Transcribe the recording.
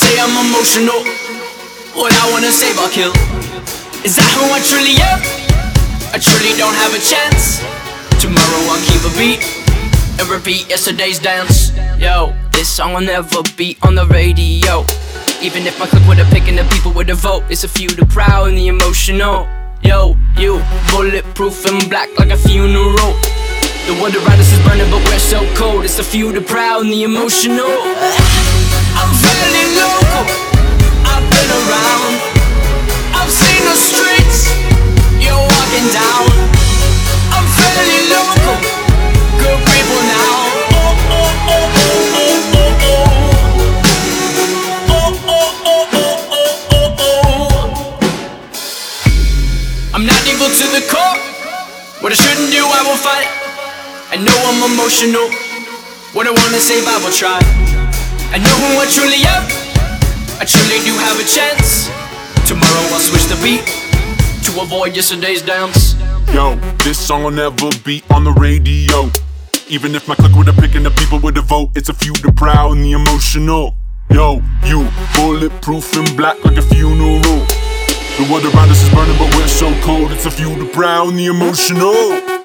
say I'm emotional. What I wanna save, I'll kill. Is that who I truly am? I truly don't have a chance. Tomorrow I'll keep a beat and repeat yesterday's dance. Yo, this song will never be on the radio. Even if my clique with a pick and the people with a vote, it's a few the proud and the emotional. Yo, you, bulletproof and black like a funeral. The world around us is burning but we're so cold. It's a few the proud and the emotional. I'm feeling local, I've been around, I've seen the streets you're walking down. I'm fairly local, good people now. Oh, oh, oh, oh, oh, oh, oh. Oh, oh, oh, oh, oh, oh, oh. I'm not evil to the core. What I shouldn't do, I will fight. I know I'm emotional. What I wanna save, I will try. I know who I truly am. I truly do have a chance. Tomorrow I'll switch the beat to avoid yesterday's dance. Yo, this song will never be on the radio. Even if my clique with a pick and the people with a vote, it's a few the proud and the emotional. Yo, you, bulletproof and black like a funeral. The world around us is burning but we're so cold. It's a few the proud and the emotional.